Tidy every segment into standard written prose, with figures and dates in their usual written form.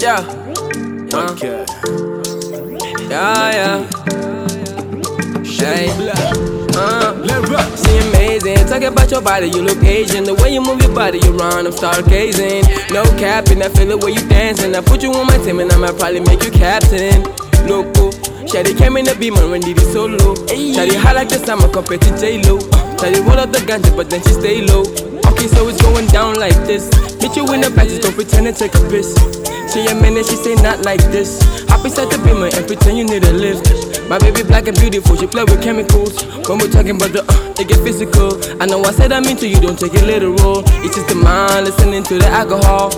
Yeah. Yeah. Hey. See amazing. Talk about your body, you look Asian. The way you move your body, you run, I'm stargazing. No capping, I feel the way you dancing. I put you on my team and I might probably make you captain. Loco, Shady came in the beam and did it solo. Shady high like the summer compared to J-Lo. Shady roll up the ganja but then she stay low. Okay, so it's going down like this. Meet you in the back, just don't pretend to take a piss. See a minute, she say not like this. Hop inside the beamer and pretend you need a lift. My baby black and beautiful, she play with chemicals. When we're talking about it get physical. I know I said I mean to you, don't take it literal. It's just the mind listening to the alcohol.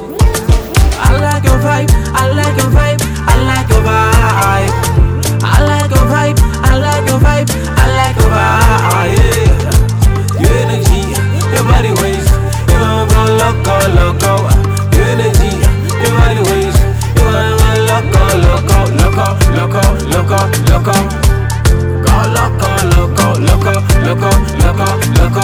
I like your vibe, I like your vibe, I like your vibe. I like your vibe, I like your vibe, I like your vibe. Yeah. Your energy, your body waste, you gon' go loco, loco. Your energy, your body waste, you gon' go loco, loco, loco, loco, loco, loco. Go loco, loco, loco, loco, loco, loco.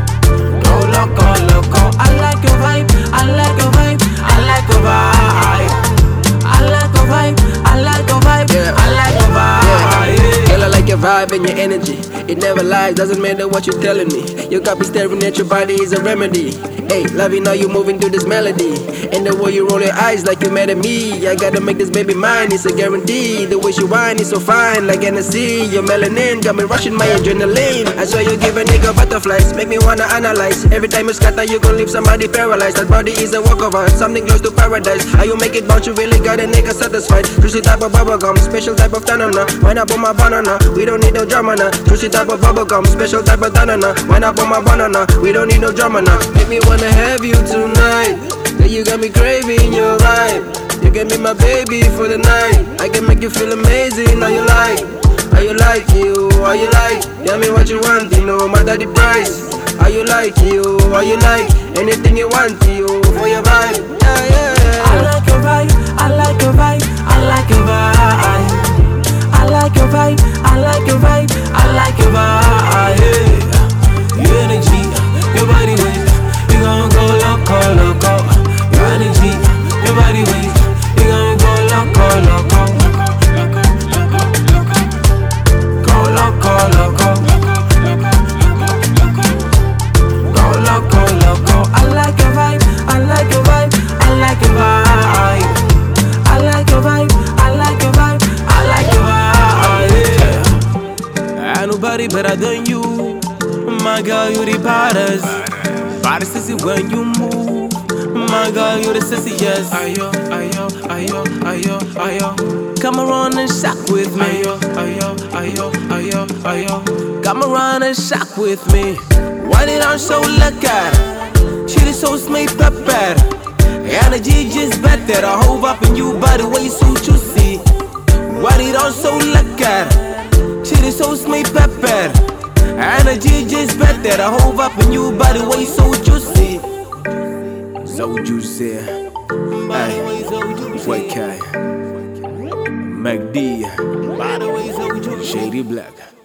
Go loco, loco. I like your vibe, I like your vibe, I like your vibe. I like your vibe, I like your vibe, Yeah. I like your vibe. Yeah. Girl, I like your vibe and your energy. It never lies, doesn't matter what you're telling me. You got me staring at your body is a remedy. Hey, loving how you moving to this melody. And the way you roll your eyes like you mad at me. I gotta make this baby mine, it's a guarantee. The way she whine is so fine, like Hennessy. Your melanin got me rushing my adrenaline. I saw you give a nigga butterflies, make me wanna analyze. Every time you scatter, you gon' leave somebody paralyzed. That body is a work of art, something close to paradise. How you make it bounce, you really got a nigga satisfied. Juicy type of bubblegum, special type of banana. Wine up on my banana, we don't need no drama now. Juicy type of bubblegum, special type of banana. Wine up on my banana, we don't need no drama now. Make me wanna have you tonight. Yeah, you got me craving your vibe. You can be my baby for the night. I can make you feel amazing. How you like? How you like you? How you like? Tell me what you want, you know, my daddy price. How you like you? How you like? Anything you want, you for your vibe. Yeah, yeah. I like your vibe, I like your vibe, I like your vibe. I like your vibe, I like your vibe, I like your vibe. Yeah. Your energy, your body waste, you gon' go loco, loco. Your energy, your body waste, you gon' go loco, loco. Go loco, loco. Go loco, loco. I like your vibe, I like your vibe, I like your vibe. I like your vibe, I like your vibe, I like your vibe. Yeah. Ain't nobody better than you. My girl, you the baddest. Baddest sissy when you move. My girl, you the sissy, yes. Ayo, ayo, ayo, ayo, ayo. Come around and shock with me. Ayo, ayo, ayo, ayo, ayo. Come around and shock with me. Why did I so look at her? She is so smooth, pepper. Energy just better. I hold up in you by the way you so juicy. Why did I so look at her? She is so smooth, pepper. Energy just better. I hold up in you by the way you so juicy. So juicy. Hey, YK, MacD, Shady Black.